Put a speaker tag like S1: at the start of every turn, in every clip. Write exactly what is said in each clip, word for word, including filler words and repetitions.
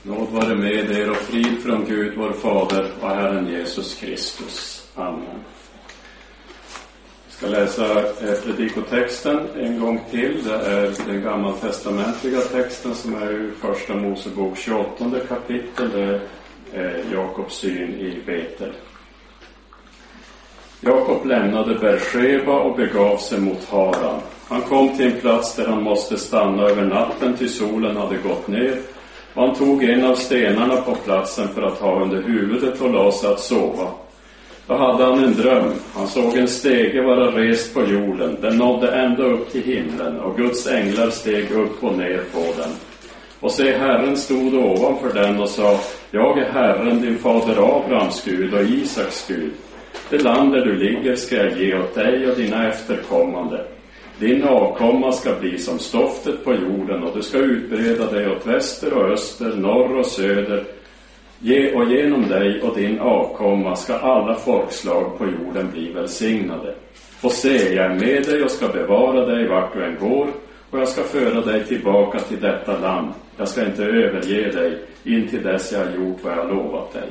S1: Nåd vare med er och frid från Gud vår Fader och Herren Jesus Kristus. Amen. Jag ska läsa predikotexten en gång till. Det är den gammaltestamentliga texten som är ur första Mosebok tjugoåttonde kapitel. Det är Jakobs syn i Betel. Jakob lämnade Bersheba och begav sig mot Haran. Han kom till en plats där han måste stanna över natten till solen hade gått ner. Och han tog en av stenarna på platsen för att ha under huvudet och la sig att sova. Då hade han en dröm. Han såg en stege vara rest på jorden. Den nådde ända upp till himlen och Guds änglar steg upp och ner på den. Och se, Herren stod ovanför den och sa: Jag är Herren, din fader Abrahams Gud och Isaks Gud. Det land där du ligger ska jag ge åt dig och dina efterkommande. Din avkomma ska bli som stoftet på jorden och du ska utbreda dig åt väster och öster, norr och söder. Ge och genom dig och din avkomma ska alla folkslag på jorden bli välsignade. Och se, jag är med dig och ska bevara dig vart du än går, och jag ska föra dig tillbaka till detta land. Jag ska inte överge dig in till dess jag har gjort vad jag lovat dig.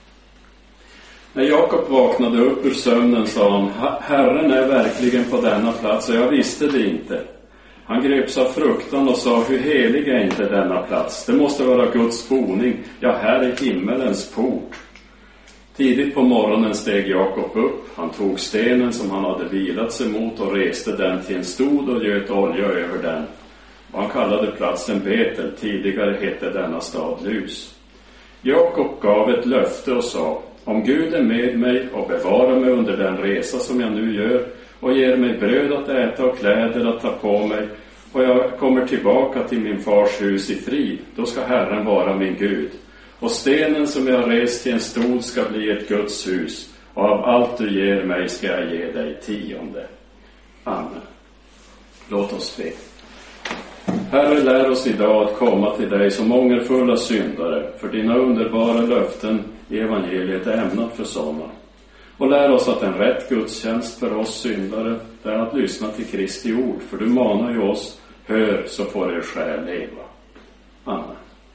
S1: När Jakob vaknade upp ur sömnen sa han: Herren är verkligen på denna plats, och jag visste det inte. Han greps av fruktan och sa: hur helig är inte denna plats? Det måste vara Guds boning, ja, här är himmelens port. Tidigt på morgonen steg Jakob upp. Han tog stenen som han hade vilat sig mot och reste den till en stod och göt olja över den. Och han kallade platsen Betel, tidigare hette denna stad Lus. Jakob gav ett löfte och sa: om Gud är med mig och bevarar mig under den resa som jag nu gör och ger mig bröd att äta och kläder att ta på mig, och jag kommer tillbaka till min fars hus i frid, då ska Herren vara min Gud. Och stenen som jag har rest till en stod ska bli ett Guds hus, och av allt du ger mig ska jag ge dig tionde. Amen. Låt oss be. Herre, lär oss idag att komma till dig som ångerfulla syndare, för dina underbara löften i evangeliet är ämnat för sådana. Och lär oss att en rätt gudstjänst för oss syndare är att lyssna till Kristi ord, för du manar ju oss: hör så får er själ leva. Amen.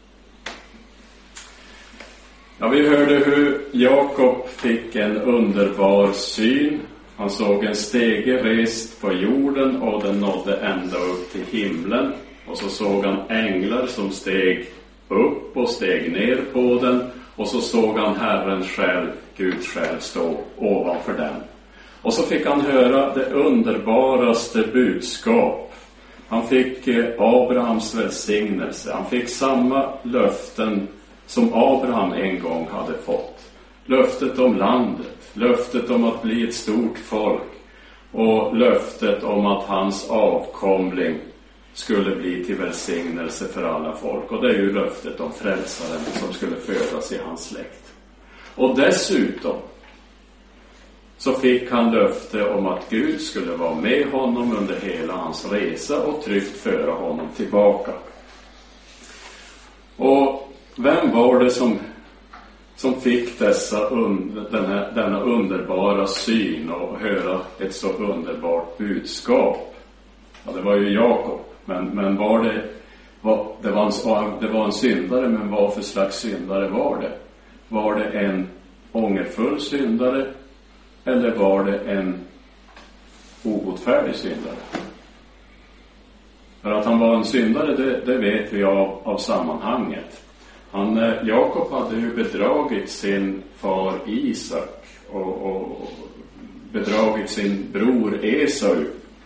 S1: Ja, vi hörde hur Jakob fick en underbar syn. Han såg en stege rest på jorden och den nådde ända upp till himlen. Och så såg han änglar som steg upp och steg ner på den. Och så såg han Herren själv, Gud själv, stå ovanför den. Och så fick han höra det underbaraste budskap. Han fick Abrahams välsignelse. Han fick samma löften som Abraham en gång hade fått. Löftet om landet, löftet om att bli ett stort folk och löftet om att hans avkomling skulle bli till välsignelse för alla folk. Och det är ju löftet om frälsaren som skulle födas i hans släkt. Och dessutom så fick han löfte om att Gud skulle vara med honom under hela hans resa och tryggt föra honom tillbaka. Och vem var det som, som fick dessa un, den här, denna underbara syn och höra ett så underbart budskap? Ja, det var ju Jakob. Men, men var det, var, det, var en, det var en syndare, men vad för slags syndare var det? Var det en ångerfull syndare eller var det en obotfärdig syndare? För att han var en syndare, det, det vet vi av, av sammanhanget. Han, Jakob hade ju bedragit sin far Isak och, och bedragit sin bror Esau.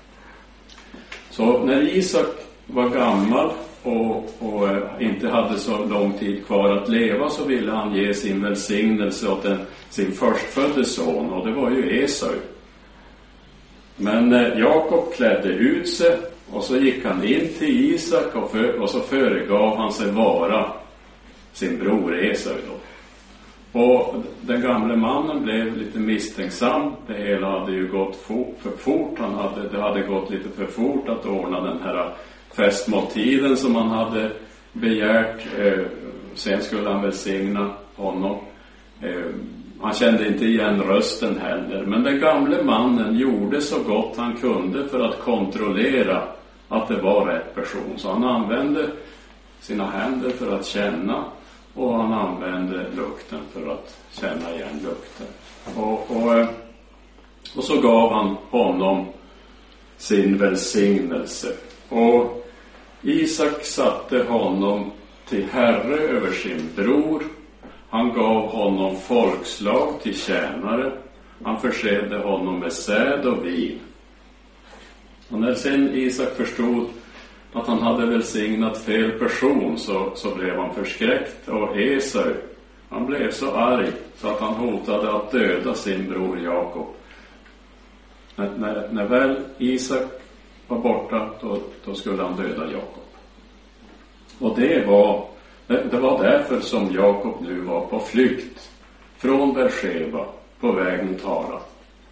S1: Så när Isak var gammal och, och inte hade så lång tid kvar att leva, så ville han ge sin välsignelse åt en, sin förstfödde son, och det var ju Esau. Men Jakob klädde ut sig och så gick han in till Isak och, för, och så föregav han sig vara sin bror Esau då. Och den gamle mannen blev lite misstänksam. Det hela hade ju gått for, för fort. Han hade, det hade gått lite för fort att ordna den här festmåltiden som han hade begärt. Eh, sen skulle han välsigna honom. Eh, han kände inte igen rösten heller. Men den gamle mannen gjorde så gott han kunde för att kontrollera att det var rätt person. Så han använde sina händer för att känna. och han använde lukten för att känna igen lukten. Och, och, och så gav han honom sin välsignelse. Och Isak satte honom till herre över sin bror. Han gav honom folkslag till tjänare. Han försedde honom med säd och vin. Och när sen Isak förstod att han hade välsignat fel person så, så blev han förskräckt. Och Esau, han blev så arg så att han hotade att döda sin bror Jakob. När, när, när väl Isak var borta då, då skulle han döda Jakob. Och det var, det, det var därför som Jakob nu var på flykt från Bersheba på väg mot Haran.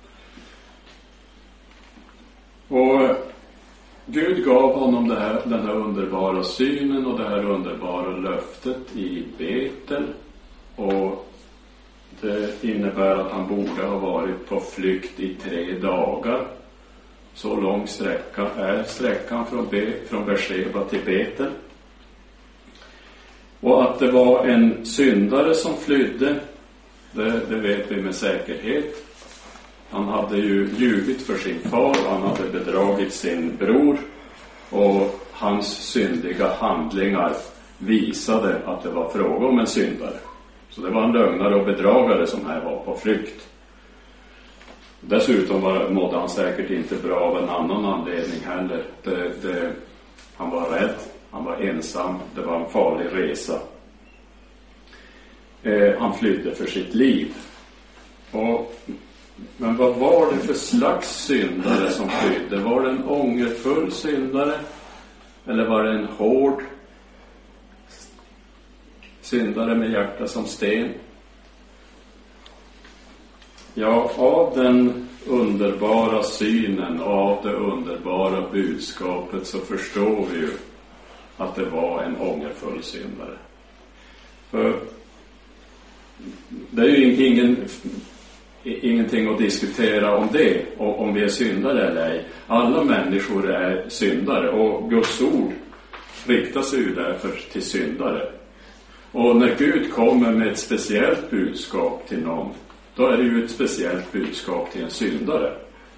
S1: Och Gud gav honom det här, den här underbara synen och det här underbara löftet i Betel. Och det innebär att han borde ha varit på flykt i tre dagar. Så lång sträcka är sträckan från, Be, från Bersheba till Betel. Och att det var en syndare som flydde, det, det vet vi med säkerhet. Han hade ju ljugit för sin far, han hade bedragit sin bror. Och hans syndiga handlingar visade att det var fråga om en syndare. Så det var en lögnare och bedragare som här var på flykt. Dessutom var, mådde han säkert inte bra av en annan anledning heller. Det, det, han var rädd, han var ensam, det var en farlig resa. Eh, han flydde för sitt liv. Och, men vad var det för slags syndare som flydde? Var det en ångerfull syndare? Eller var det en hård syndare med hjärta som sten? Ja, av den underbara synen och av det underbara budskapet så förstår vi ju att det var en ångerfull syndare. För det är ju ingen, ingenting att diskutera om det, om vi är syndare eller ej. Alla människor är syndare och Guds ord riktar sig ju därför till syndare. Och när Gud kommer med ett speciellt budskap till någon, då är det ju ett speciellt budskap till en syndare.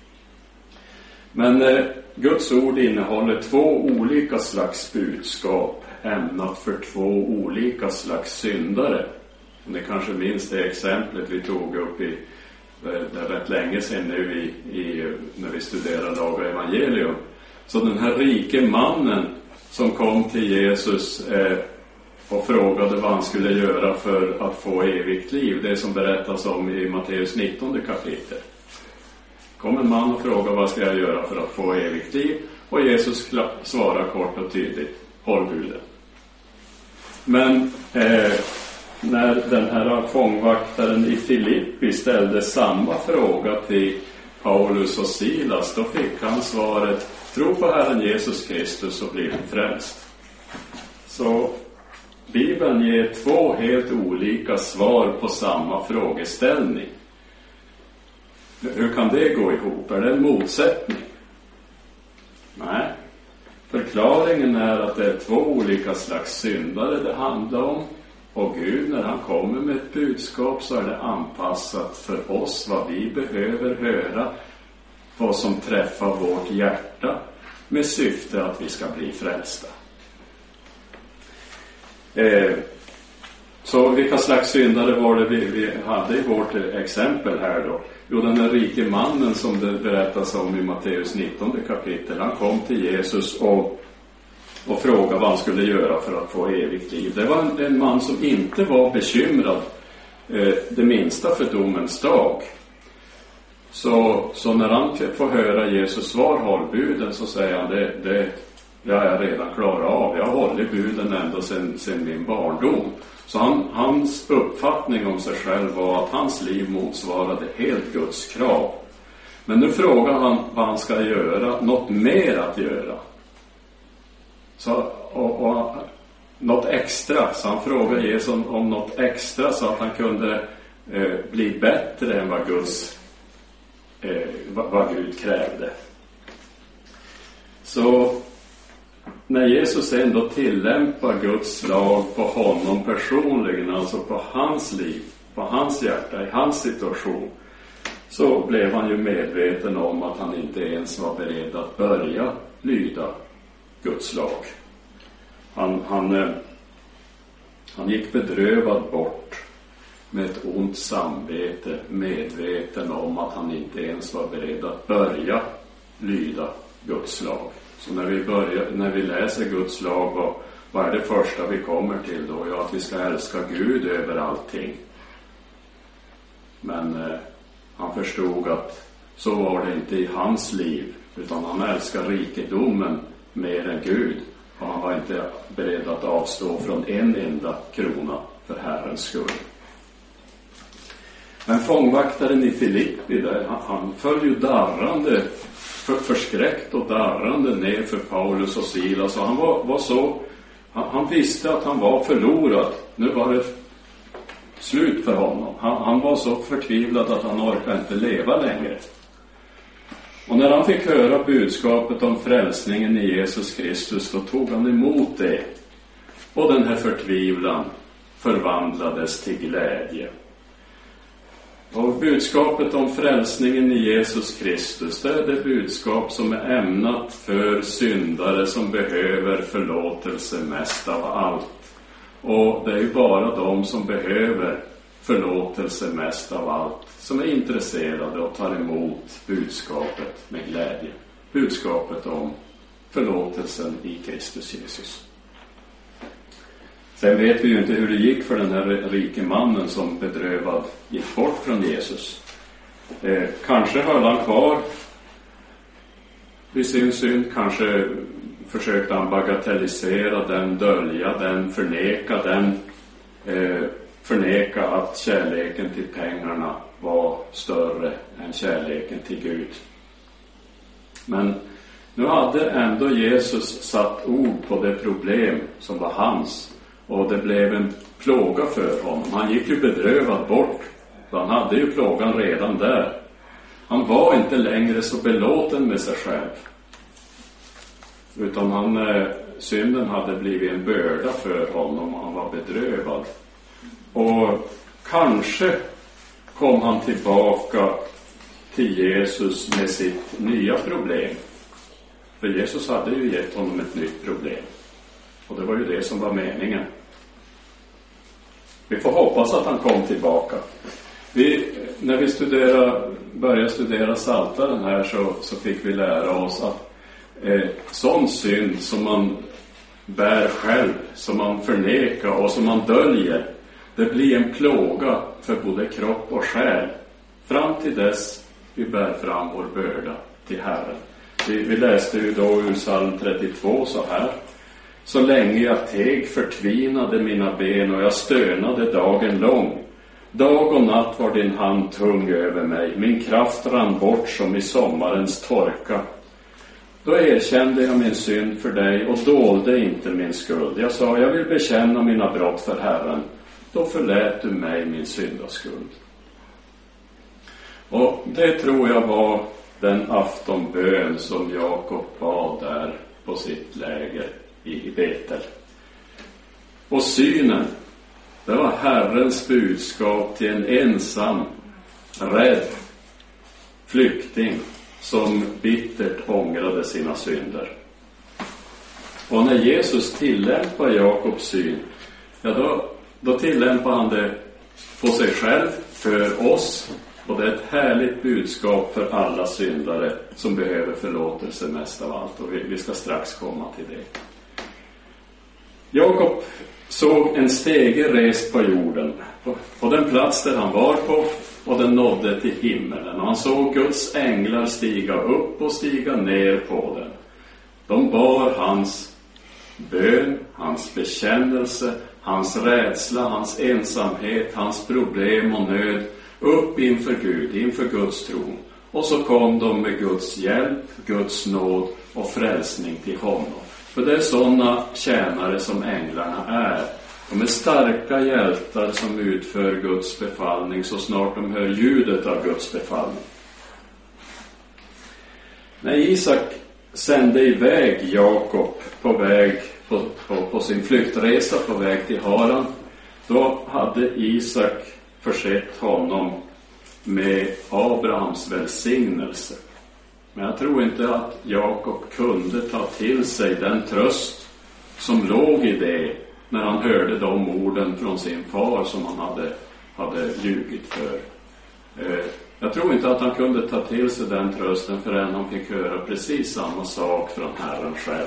S1: Men eh, Guds ord innehåller två olika slags budskap ämnat för två olika slags syndare. Och ni kanske minns det exemplet vi tog upp i det är rätt länge sedan nu i, i, när vi studerar lag och evangelium. Så den här rike mannen som kom till Jesus eh, och frågade vad han skulle göra för att få evigt liv. Det som berättas om i Matteus nittonde kapitel. Kom en man och frågade vad ska jag göra för att få evigt liv. Och Jesus svarar kort och tydligt: håll buden. Men eh, när den här fångvaktaren i Filippi ställde samma fråga till Paulus och Silas, då fick han svaret: tro på Herren Jesus Kristus och bli frälst. Så Bibeln ger två helt olika svar på samma frågeställning. Hur kan det gå ihop? Är det en motsättning? Nej. Förklaringen är att det är två olika slags syndare det handlar om. Och Gud, när han kommer med ett budskap, så är det anpassat för oss vad vi behöver höra, vad som träffar vårt hjärta, med syfte att vi ska bli frälsta. Eh, så vilka slags syndare var det vi, vi hade i vårt exempel här då? Jo, den här rike mannen som det berättas om i Matteus nittonde kapitel, han kom till Jesus och, och frågade vad han skulle göra för att få evigt liv. Det var en, en man som inte var bekymrad eh, det minsta för domens dag. Så, så när han får höra Jesus svar, håll buden, så säger han: det, det jag är redan klar av. Jag håller buden ända sedan, sedan min barndom. Så han, hans uppfattning om sig själv var att hans liv motsvarade helt Guds krav. Men nu frågar han vad han ska göra, något mer att göra. Så, och, och, något extra. Så han frågar Jesus om, om något extra så att han kunde eh, bli bättre än vad, Guds, eh, vad, vad Gud krävde. Så när Jesus ändå tillämpar Guds lag på honom personligen, alltså på hans liv, på hans hjärta, i hans situation, så blev han ju medveten om att han inte ens var beredd att börja lyda Guds lag. Han, han, han gick bedrövad bort med ett ont samvete, medveten om att han inte ens var beredd att börja lyda Guds lag. Så när vi, börjar, när vi läser Guds lag, vad, vad är det första vi kommer till då? Ja, att vi ska älska Gud över allting. Men eh, han förstod att så var det inte i hans liv, utan han älskar rikedomen mer än Gud. Och han var inte beredd att avstå från en enda krona för Herrens skull. Men fångvaktaren i Filippi där, han, han föll ju darrande, för, förskräckt och darrande ner för Paulus och Silas. Och han var, var så, han, han visste att han var förlorad. Nu var det slut för honom. Han, han var så förtvivlad att han orkade inte leva längre. Och när han fick höra budskapet om frälsningen i Jesus Kristus, då tog han emot det. Och den här förtvivlan förvandlades till glädje. Och budskapet om frälsningen i Jesus Kristus, det är det budskap som är ämnat för syndare som behöver förlåtelse mest av allt. Och det är ju bara de som behöver förlåtelse mest av allt som är intresserade och tar emot budskapet med glädje. Budskapet om förlåtelsen i Kristus Jesus. Sen vet vi ju inte hur det gick för den här rike mannen som bedrövad gick bort från Jesus. Eh, kanske höll han kvar vid sin synd, kanske försökte han bagatellisera den, dölja den, förneka den, eh, förneka att kärleken till pengarna var större än kärleken till Gud. Men nu hade ändå Jesus satt ord på det problem som var hans. Och det blev en plåga för honom. Han gick ju bedrövad bort. Han hade ju plågan redan där. Han var inte längre så belåten med sig själv. Utan han, eh, synden hade blivit en börda för honom och han var bedrövad. Och kanske kom han tillbaka till Jesus med sitt nya problem. För Jesus hade ju gett honom ett nytt problem. Och det var ju det som var meningen. Vi får hoppas att han kom tillbaka. Vi, när vi studerar, började studera Psaltaren här så, så fick vi lära oss att eh, sån synd som man bär själv, som man förnekar och som man döljer, det blir en plåga för både kropp och själ. Fram till dess vi bär fram vår börda till Herren. Vi, vi läste ju då ur psalm trettiotvå så här. Så länge jag teg förtvinade mina ben och jag stönade dagen lång. Dag och natt var din hand tung över mig. Min kraft rann bort som i sommarens torka. Då erkände jag min synd för dig och dolde inte min skuld. Jag sa, jag vill bekänna mina brott för Herren. Då förlät du mig min syndaskuld. Och det tror jag var den aftonbön som Jakob bad där på sitt läger i Betel. Och synen, det var Herrens budskap till en ensam, rädd flykting som bittert ångrade sina synder. Och när Jesus tillämpar Jakobs syn, ja då, då tillämpar han det på sig själv, för oss. Och det är ett härligt budskap för alla syndare som behöver förlåtelse mest av allt. Och vi, vi ska strax komma till det. Jakob såg en stege rest på jorden, på, på den plats där han var på, och den nådde till himmelen. Och han såg Guds änglar stiga upp och stiga ner på den. De bar hans bön, hans bekännelse, hans rädsla, hans ensamhet, hans problem och nöd upp inför Gud, inför Guds tron. Och så kom de med Guds hjälp, Guds nåd och frälsning till honom. För det är sådana tjänare som änglarna är. De är starka hjältar som utför Guds befallning så snart de hör ljudet av Guds befallning. När Isak sände iväg Jakob på väg på, på, på sin flyktresa på väg till Haran, då hade Isak försett honom med Abrahams välsignelse. Men jag tror inte att Jakob kunde ta till sig den tröst som låg i det när han hörde de orden från sin far som han hade, hade ljugit för. Eh, jag tror inte att han kunde ta till sig den trösten förrän han fick höra precis samma sak från Herren själv.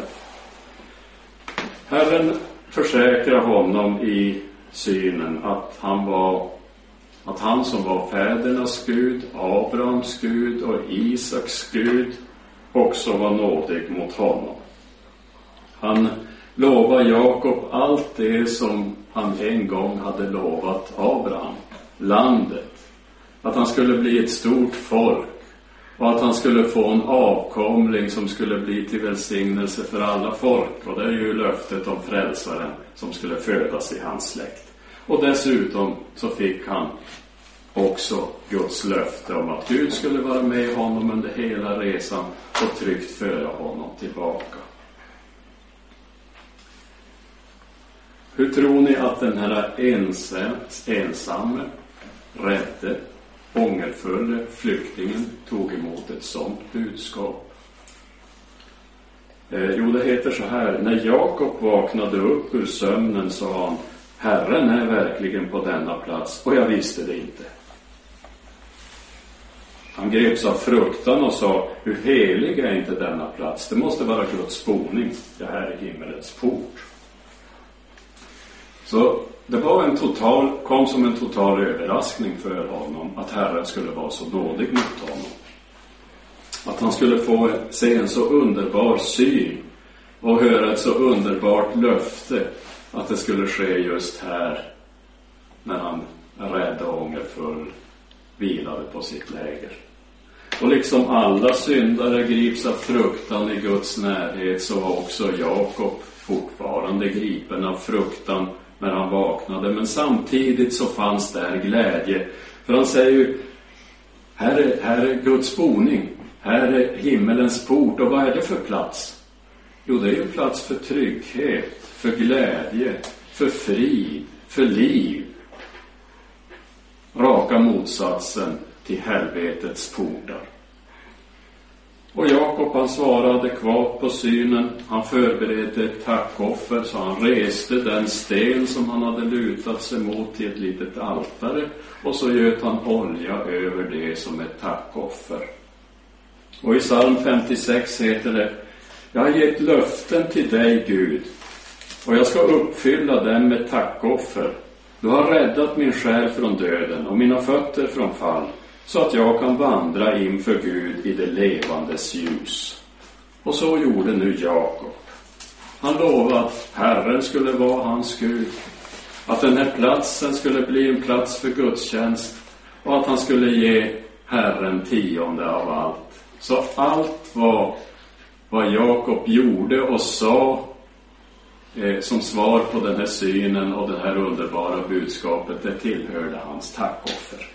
S1: Herren försäkrar honom i synen att han var att han som var fädernas Gud, Abrahams Gud och Isaks Gud också var nådig mot honom. Han lovar Jakob allt det som han en gång hade lovat Abraham, landet, att han skulle bli ett stort folk och att han skulle få en avkomling som skulle bli till välsignelse för alla folk. Och det är ju löftet om frälsaren som skulle födas i hans släkt. Och dessutom så fick han också Guds löfte om att Gud skulle vara med honom under hela resan och tryggt föra honom tillbaka. Hur tror ni att den här ensam, ensamme, rädde, ångerfulle flyktingen tog emot ett sånt budskap? Eh, jo, det heter så här: när Jakob vaknade upp ur sömnen sa han: Herren är verkligen på denna plats, och jag visste det inte. Han greps av fruktan och sa: hur helig är inte denna plats? Det måste vara Guds boning. Det här är himmelens port. Så det var en total, kom som en total överraskning för honom att Herren skulle vara så nådig mot honom. Att han skulle få se en så underbar syn och höra ett så underbart löfte att det skulle ske just här när han rädd och ångerfull vilade på sitt läger. Och liksom alla syndare grips av fruktan i Guds närhet, så var också Jakob fortfarande gripen av fruktan när han vaknade. Men samtidigt så fanns där glädje. För han säger ju: här är, här är Guds boning, här är himmelens port. Och vad är det för plats? Jo, det är ju plats för trygghet, för glädje, för frid, för liv. Raka motsatsen till helvetets portar. Och Jakob, han svarade adekvat på synen. Han förberedde ett tackoffer, så han reste den sten som han hade lutat sig mot till ett litet altare, och så göt han olja över det som ett tackoffer. Och i psalm femtiosex heter det: jag har gett löften till dig, Gud, och jag ska uppfylla dem med tackoffer. Du har räddat min själ från döden och mina fötter från fall, så att jag kan vandra inför Gud i det levandes ljus. Och så gjorde nu Jakob. Han lovade att Herren skulle vara hans Gud, att den här platsen skulle bli en plats för gudstjänst, och att han skulle ge Herren tionde av allt. Så allt var vad Jakob gjorde och sa eh, som svar på den här synen och det här underbara budskapet, det tillhörde hans tackoffer.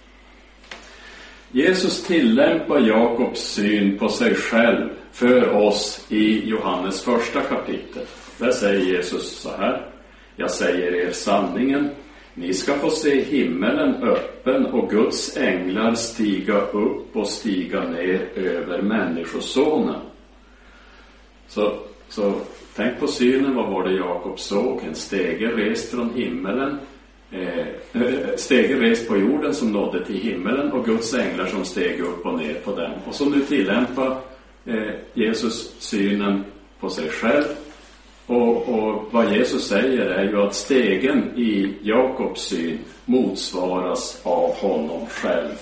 S1: Jesus tillämpar Jakobs syn på sig själv för oss i Johannes första kapitel. Där säger Jesus så här: jag säger er sanningen, ni ska få se himmelen öppen och Guds änglar stiga upp och stiga ner över människosonen. Så, så tänk på synen. Vad var det Jakob såg? En stege rest från himmelen, eh, stege rest på jorden som nådde till himmelen, och Guds änglar som steg upp och ner på den. Och så nu tillämpar eh, Jesus synen på sig själv. Och, och vad Jesus säger är ju att stegen i Jakobs syn motsvaras av honom själv.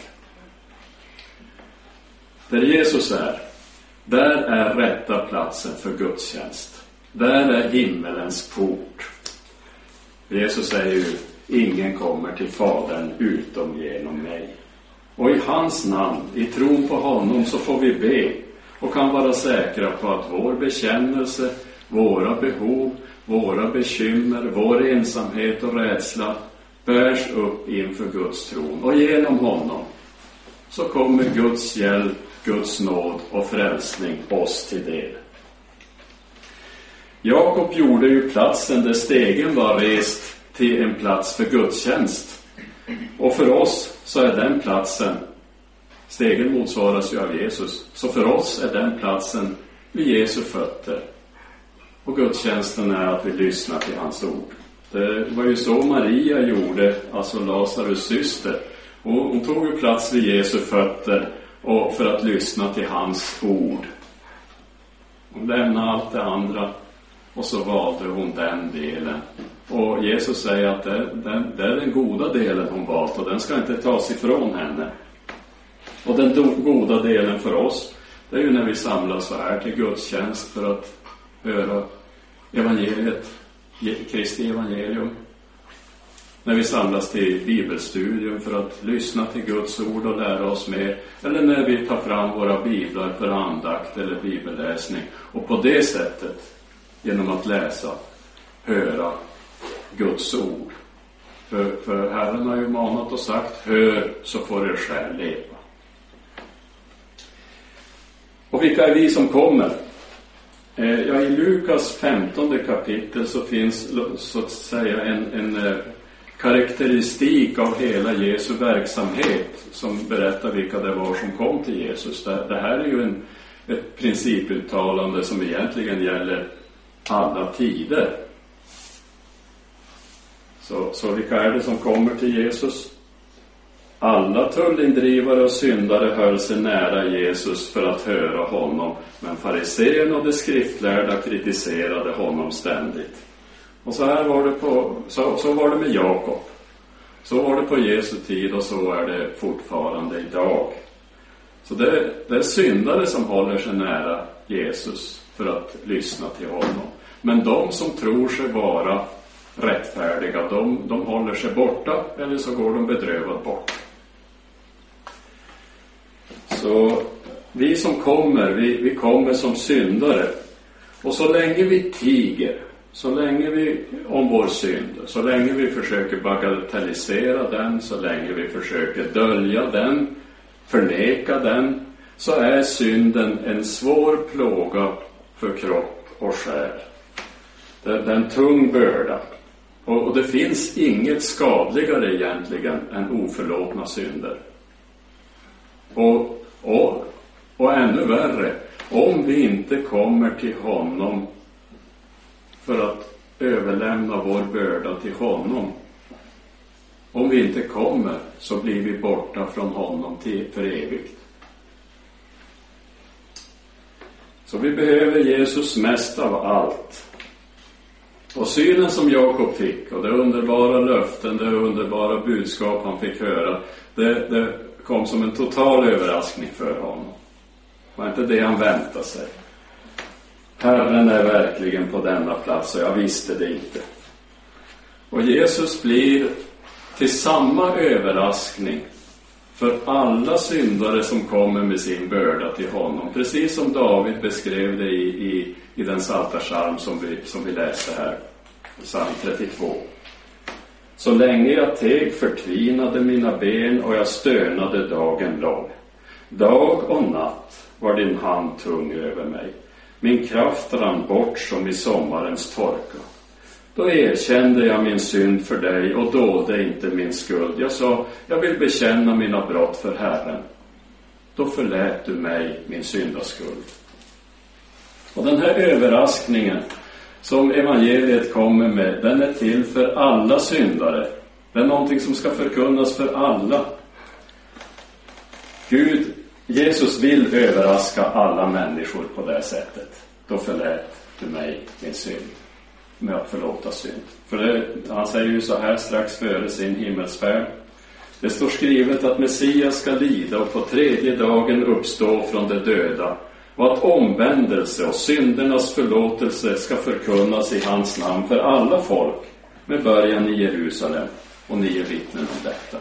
S1: Där Jesus är, där är rätta platsen för gudstjänst. Där är himmelens port. Jesus säger ju: ingen kommer till Fadern utom genom mig. Och i hans namn, i tron på honom, så får vi be och kan vara säkra på att vår bekännelse, våra behov, våra bekymmer, vår ensamhet och rädsla bärs upp inför Guds tron. Och genom honom så kommer Guds hjälp, Guds nåd och frälsning oss till del. Jakob gjorde ju platsen där stegen var rest till en plats för gudstjänst. Och för oss så är den platsen, stegen motsvaras ju av Jesus, så för oss är den platsen vid Jesu fötter. Och gudstjänsten är att vi lyssnar till hans ord. Det var ju så Maria gjorde, alltså Lazarus syster. Och hon tog ju plats vid Jesu fötter och för att lyssna till hans ord. Hon lämnade allt det andra och så valde hon den delen. Och Jesus säger att det, det, det är den goda delen hon valt och den ska inte tas ifrån henne. Och den do, goda delen för oss, det är ju när vi samlas så här till gudstjänst för att höra evangeliet, Kristi evangelium. När vi samlas till bibelstudium för att lyssna till Guds ord och lära oss mer. Eller när vi tar fram våra biblar för andakt eller bibelläsning. Och på det sättet, genom att läsa, höra Guds ord. För, för Herren har ju manat och sagt, hör så får er själ leva. Och vilka är vi som kommer? Eh, ja, i Lukas femtonde kapitel så finns så att säga en, en eh, karaktäristik av hela Jesu verksamhet som berättar vilka det var som kom till Jesus. Det, det här är ju en, ett principuttalande som egentligen gäller alla tider. Så, så vilka är det som kommer till Jesus? Alla tullindrivare och syndare höll sig nära Jesus för att höra honom, men fariséerna och de skriftlärda kritiserade honom ständigt. Och så här var det på, så, så var det med Jakob. Så var det på Jesu tid och så är det fortfarande idag. Så det, det är syndare som håller sig nära Jesus för att lyssna till honom. Men de som tror sig vara rättfärdiga, de, de håller sig borta eller så går de bedrövat bort. Så vi som kommer, vi, vi kommer som syndare. Och så länge vi tiger, så länge vi om vår synd, så länge vi försöker bagatellisera den, så länge vi försöker dölja den, förneka den, så är synden en svår plåga för kropp och själ. Det är en tung börda. Och, och det finns inget skadligare egentligen än oförlåtna synder. Och, och, och ännu värre, om vi inte kommer till honom för att överlämna vår börda till honom. Om vi inte kommer så blir vi borta från honom till för evigt. Så vi behöver Jesus mest av allt. Och synen som Jakob fick och det underbara löften, det underbara budskap han fick höra, det, det kom som en total överraskning för honom. Det var inte det han väntade sig. Herren är verkligen på denna plats och jag visste det inte. Och Jesus blir till samma överraskning för alla syndare som kommer med sin börda till honom. Precis som David beskrev det i, i, i den psaltarpsalm som vi, som vi läste här. Psalm trettiotvå. Så länge jag teg förtvinade mina ben och jag stönade dagen lång. Dag och natt var din hand tung över mig. Min kraft rann bort som i sommarens torka. Då erkände jag min synd för dig och dolde inte min skuld. Jag sa, jag vill bekänna mina brott för Herren. Då förlät du mig min syndaskuld. Och den här överraskningen som evangeliet kommer med, den är till för alla syndare. Det är någonting som ska förkunnas för alla. Gud, Jesus vill överraska alla människor på det sättet. Då förlät du mig min synd. Med att förlåta synd. För det, han säger ju så här strax före sin himmelsfärd. Det står skrivet att Messias ska lida och på tredje dagen uppstå från de döda. Och att omvändelse och syndernas förlåtelse ska förkunnas i hans namn för alla folk. Med början i Jerusalem. Och ni är vittnen om detta.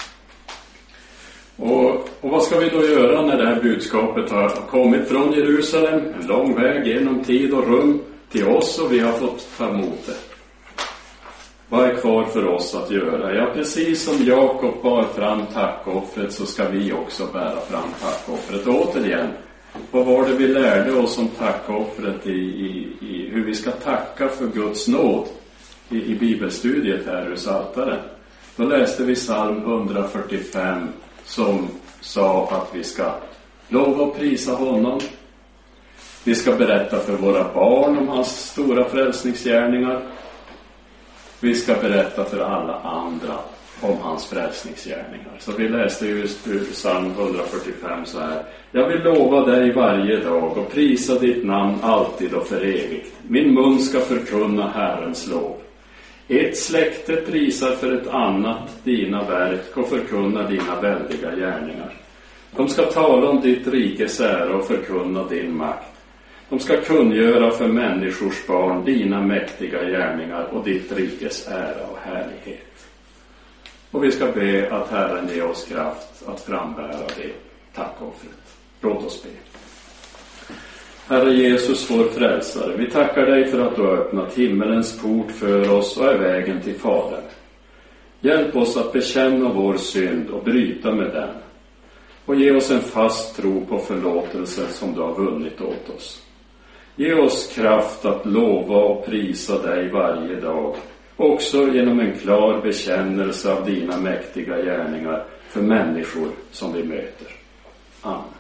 S1: Och, och vad ska vi då göra när det här budskapet har kommit från Jerusalem? En lång väg genom tid och rum till oss och vi har fått ta emot det. Vad är kvar för oss att göra? Ja, precis som Jakob bar fram tackoffret så ska vi också bära fram tackoffret. Och återigen, vad var det vi lärde oss om tackoffret i, i, i hur vi ska tacka för Guds nåd i, i bibelstudiet här ur Psaltaren? Då läste vi psalm hundrafyrtiofem som sa att vi ska lova och prisa honom. Vi ska berätta för våra barn om hans stora frälsningsgärningar. Vi ska berätta för alla andra om hans frälsningsgärningar. Så vi läste just ur psalm hundrafyrtiofem så här. Jag vill lova dig varje dag och prisa ditt namn alltid och för evigt. Min mun ska förkunna Herrens lov. Ett släkte prisar för ett annat dina verk och förkunnar dina väldiga gärningar. De ska tala om ditt rikes ära och förkunna din makt. De ska kungöra för människors barn dina mäktiga gärningar och ditt rikes ära och härlighet. Och vi ska be att Herren ger oss kraft att frambära det tackoffret. Låt oss be. Herre Jesus, vår frälsare, vi tackar dig för att du har öppnat himmelens port för oss och är vägen till Fadern. Hjälp oss att bekänna vår synd och bryta med den. Och ge oss en fast tro på förlåtelse som du har vunnit åt oss. Ge oss kraft att lova och prisa dig varje dag. Också genom en klar bekännelse av dina mäktiga gärningar för människor som vi möter. Amen.